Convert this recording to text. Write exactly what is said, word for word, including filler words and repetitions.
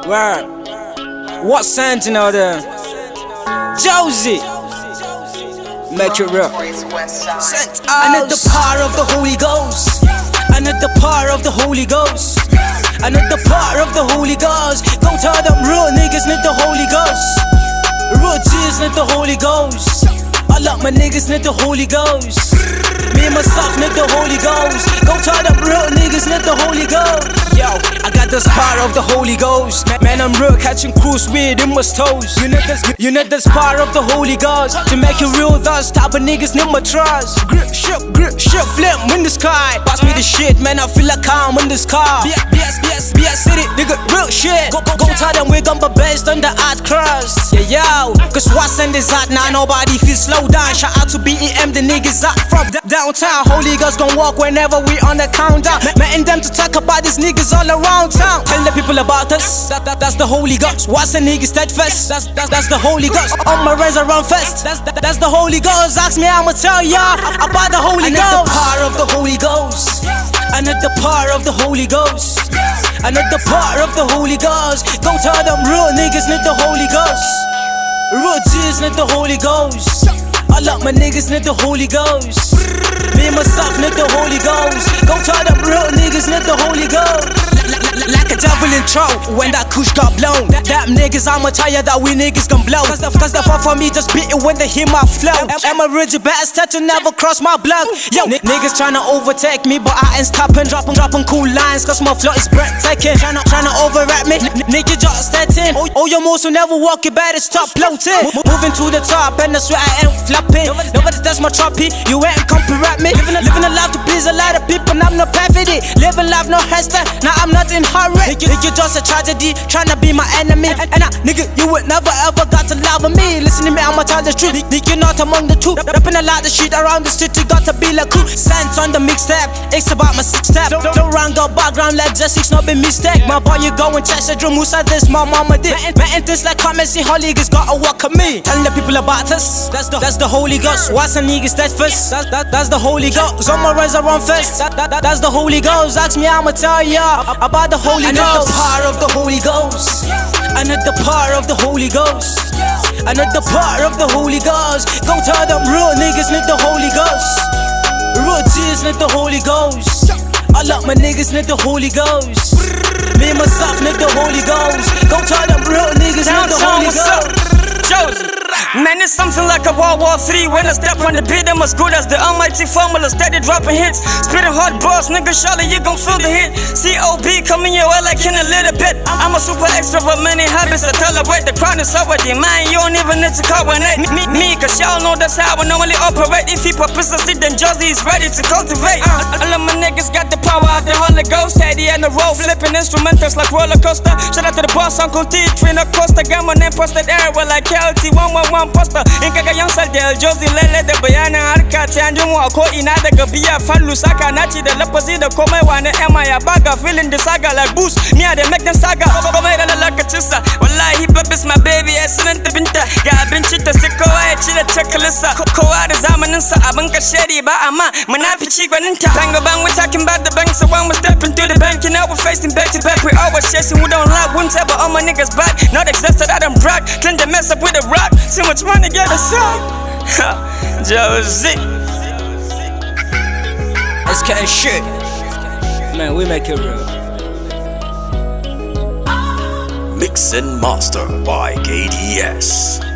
Where? What Sentinel there? Josie! Make it real. I need the power of the Holy Ghost. I need the power of the Holy Ghost. I need the power of the Holy Ghost. Go tell them real niggas need the Holy Ghost. Real G's need the Holy Ghost. All of my niggas need the Holy Ghost. Me and myself need the Holy Ghost. Go tell them real niggas need the Holy Ghost. Yo, I got this power of the Holy Ghost. Man, I'm real, catching cruise weed in my toes. You need this, you need this power of the Holy Ghost to make it real. Thus, type of niggas need my trust. Grip, shit, grip, shit, flip in the sky. Pass me the shit, man, I feel like I'm in this car. B S, B S, B S City, nigga, real shit. Go, go, go tell them we're gonna be based on the art crust. Yeah, yo, cause what's in this out now, nobody feels slow down. Shout out to B E M, the niggas out from downtown. Holy Ghost gon' walk whenever we on the countdown. Meeting them to talk about these niggas all around town. Tell the people about us, that, that, that's the Holy Ghost. What's a nigga steadfast? That's, that's, that's the Holy Ghost. All my friends around fest, that's, that, that's the Holy Ghost. Ask me, I'ma tell y'all about the Holy Ghost. I need the power of the Holy Ghost. I need the power of the Holy Ghost. I need the power of the Holy Ghost. Go tell them real niggas need the Holy Ghost. Real G's need the Holy Ghost. All of my niggas need the Holy Ghost. Me and myself need the Holy Ghost. Go tell them real niggas need the Holy Ghost. Like a devil in throat when that kush got blown. Damn niggas, I'ma tell ya that we niggas gon' blow. Cause the, cause the fun for me just beat it when they hear my flow. I'm a rigid bastard to never cross my block. Yo, niggas tryna overtake me, but I ain't stopping. Dropping, dropping cool lines, cause my flow is breathtaking. Tryna, tryna overrap me, nigga just starting. Oh, your moves will never walk, you better stop floating. Moving to the top, and I swear I ain't flopping. Nobody touch my trophy, you ain't come to rap me. Living a, living a life to please a lot of people, and I'm not perfect. Living life no hairstyle, now I'm not in hurry. Nigga, nigga just a tragedy, tryna be my enemy. And I, nigga, you would never ever got to love me. Listen to me, I'ma tell the truth. Nigga, not among the two. Rapping a lot of shit around the street, you got to be like cool. Sent on the mixtape, it's about my six step. Don't run go background like just six, no be mistake. My boy, you go and chase a drum, who said this? My mama did. Man, this like come and see Holy Ghost gotta walk with me. Telling the people about us, that's the, that's the Holy Ghost. What's a nigga that first? That, that, that's the Holy Ghost. On my rise around first. That, that, that, that's the Holy Ghost. Ask me, I'ma tell ya about the Holy Ghost. I need the power of the Holy Ghost. I need the power of the Holy Ghost. I need the power of the Holy Ghost. Go tell them real niggas need the Holy Ghost. Real G's need the Holy Ghost. All of my niggas need the Holy Ghost. Me and myself need the Holy Ghost. Go tell them real niggas need the Holy Ghost. Man, it's something like a World War Three. When I step on the beat, I'm as good as the almighty formula. Steady dropping hits, spitting hard bars, nigga, surely you gon' feel the hit. C O B coming your way like in a little bit. I'm a super extrovert, many habits to celebrate. The crowd is already mine, you don't even need to coordinate me, me, cause y'all know that's how I normally operate. If he publicity, then Josie is ready to cultivate. uh, All of my niggas got the power of the Holy Ghost. Steady and the road, flipping instrumentals like roller coaster. Shout out to the boss, Uncle T, Trina Costa. Got my name posted everywhere like L T one one one poster. In kaga yan saldel Josie lele da bayanin harka ta yanjin wa ko ina daga biya fallu saka naci da lafazi da komai wani ema ya baga feeling the saga like boost me I dey make them saga komai da lalakacin sa wallahi babis my baby ya sunan ta binta ga abinci ta sai kowa ya ci da checklist kowa da zamanin sa abin ka shari ba amma munafici gwanin ta bang bang we talking about the bank so when we step into the bank you know we're facing back to back we always chasing we don't lie wouldn't tell but all my niggas back not exhausted I don't brag trying to mess up with the rock too much money get aside. Josie. S K shit. Man, we make it real. Mix and master by K D S.